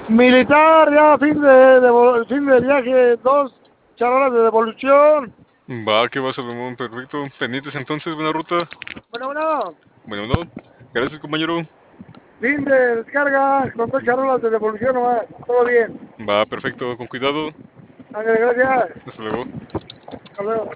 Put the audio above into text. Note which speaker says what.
Speaker 1: Militar, ya fin de viaje, 2 charolas de devolución.
Speaker 2: Va, que va, Salomón, perfecto. Pendientes entonces, buena ruta.
Speaker 1: Bueno, bueno,
Speaker 2: Bueno, no. Gracias, compañero.
Speaker 1: fin de descarga con 2 charolas de devolución nomás. Todo bien.
Speaker 2: Va, perfecto, con cuidado.
Speaker 1: Ándale, gracias.
Speaker 2: Hasta luego.
Speaker 1: Hasta luego.